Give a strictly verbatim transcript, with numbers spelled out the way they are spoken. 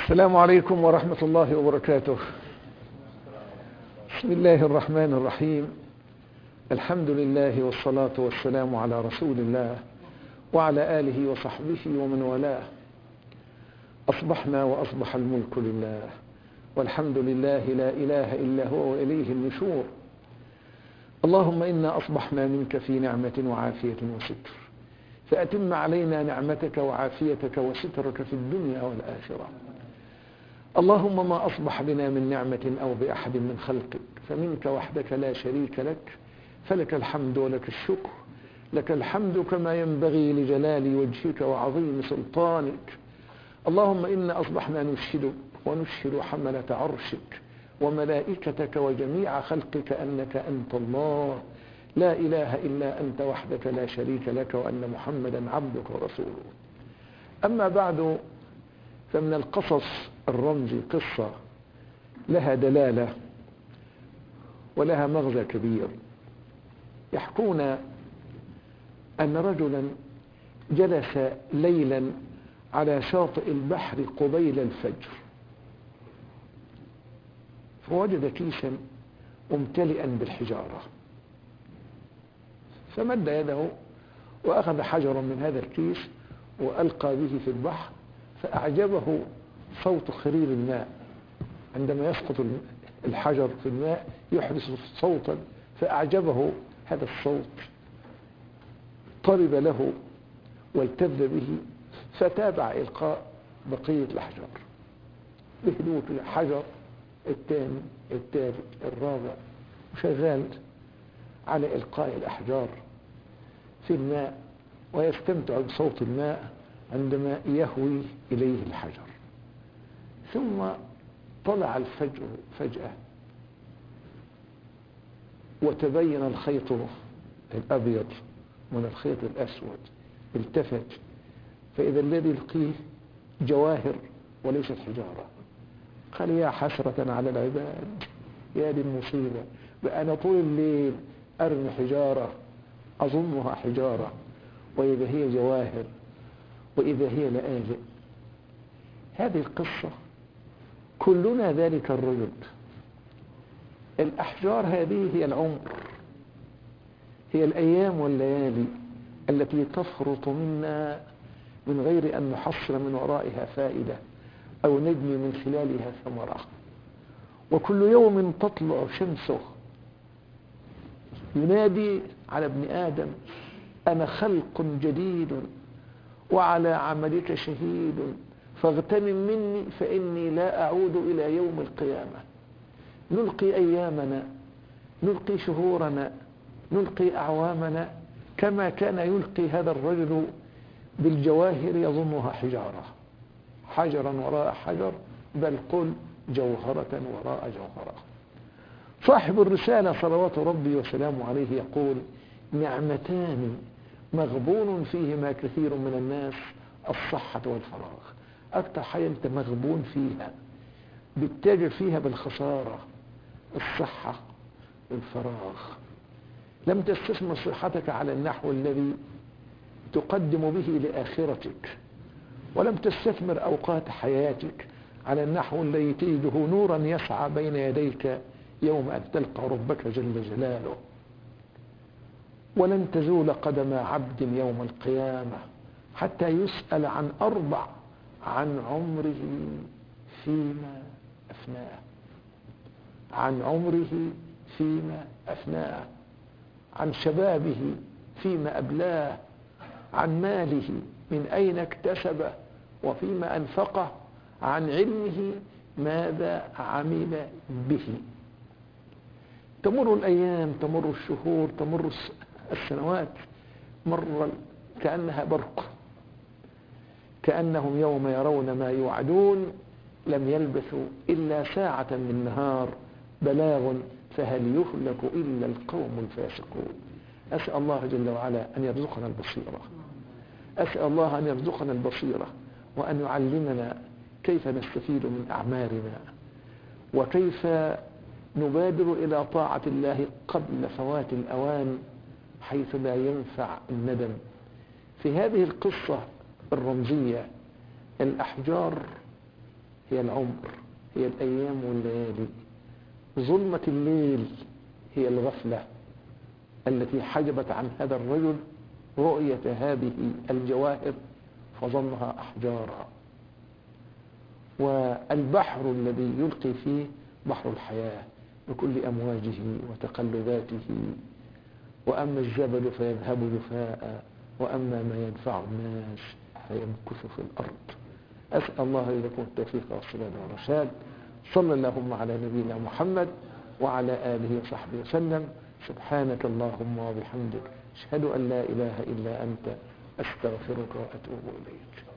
السلام عليكم ورحمة الله وبركاته. بسم الله الرحمن الرحيم. الحمد لله والصلاة والسلام على رسول الله وعلى آله وصحبه ومن والاه. أصبحنا وأصبح الملك لله والحمد لله لا إله إلا هو وإليه النشور. اللهم إنا أصبحنا منك في نعمة وعافية وستر، فأتم علينا نعمتك وعافيتك وسترك في الدنيا والآخرة. اللهم ما أصبح بنا من نعمة أو بأحد من خلقك فمنك وحدك لا شريك لك، فلك الحمد ولك الشكر. لك الحمد كما ينبغي لجلال وجهك وعظيم سلطانك. اللهم إنا أصبحنا نشهدك ونشهد حملة عرشك وملائكتك وجميع خلقك أنك أنت الله لا إله إلا أنت وحدك لا شريك لك، وأن محمدا عبدك ورسوله. أما بعد، فمن القصص الرمزي قصة لها دلالة ولها مغزى كبير. يحكون أن رجلا جلس ليلا على شاطئ البحر قبيل الفجر، فوجد كيسا ممتلئا بالحجارة، فمد يده وأخذ حجرا من هذا الكيس وألقى به في البحر، فأعجبه صوت خرير الماء. عندما يسقط الحجر في الماء يحدث صوتا، فأعجبه هذا الصوت، طلب له والتذ به، فتابع إلقاء بقية الأحجار بهدوء، حجر الثاني الثالث الرابع، وشغال على إلقاء الأحجار في الماء ويستمتع بصوت الماء عندما يهوي إليه الحجر. ثم طلع الفجر فجأة وتبين الخيط الأبيض من الخيط الأسود، التفت فإذا الذي يلقيه جواهر وليست حجارة. قال يا حسرة على العباد، يا دي المصيبة، بأنا طول الليل أرمي حجارة أظنها حجارة وإذا هي جواهر وإذا هي لآلئ. هذه القصة كلنا ذلك الرجل. الأحجار هذه هي العمر، هي الأيام والليالي التي تفرط منا من غير أن نحصل من ورائها فائدة أو نجني من خلالها ثمرة. وكل يوم تطلع شمسه ينادي على ابن آدم أنا خلق جديد وعلى عملك شهيد، فاغتنم مني فإني لا أعود إلى يوم القيامة. نلقي أيامنا، نلقي شهورنا، نلقي أعوامنا كما كان يلقي هذا الرجل بالجواهر يظنها حجارة، حجرا وراء حجر، بل قل جوهرة وراء جوهرة. صاحب الرسالة صلوات ربي وسلامه عليه يقول نعمتان مغبون فيهما كثير من الناس، الصحة والفراغ. أكثر حاجة أنت مغبون فيها، بتتاجر فيها بالخسارة، الصحة والفراغ. لم تستثمر صحتك على النحو الذي تقدم به لآخرتك، ولم تستثمر أوقات حياتك على النحو الذي تجده نورا يسعى بين يديك يوم أن تلقى ربك جل جلاله. ولن تزول قدم عبد يوم القيامة حتى يسأل عن أربع: عن عمره فيما أفناه، عن عمره فيما أفناه، عن شبابه فيما أبلاه، عن ماله من أين اكتسبه وفيما أنفقه، عن علمه ماذا عمل به. تمر الأيام، تمر الشهور، تمر السنوات، مر كأنها برق، كأنهم يوم يرون ما يوعدون لم يلبثوا إلا ساعة من نهار بلاغ فهل يهلك إلا القوم الفاسقون. أسأل الله جل وعلا أن يرزقنا البصيرة، أسأل الله أن يرزقنا البصيرة وأن يعلمنا كيف نستفيد من أعمارنا وكيف نبادر إلى طاعة الله قبل فوات الأوان حيث لا ينفع الندم. في هذه القصة الرمزية الأحجار هي العمر، هي الأيام والليالي. ظلمة الليل هي الغفلة التي حجبت عن هذا الرجل رؤية هذه الجواهر فظنها أحجارا. والبحر الذي يلقي فيه بحر الحياة بكل أمواجه وتقلباته. وأما الجبل فيذهب جفاء، وأما ما ينفع الناس فيمكث في الأرض. أسأل الله لكم التوفيق والسداد والرشاد. صلى اللهم على نبينا محمد وعلى آله وصحبه وسلم. سبحانك اللهم وبحمدك، أشهد أن لا إله إلا أنت، أستغفرك وأتوب إليك.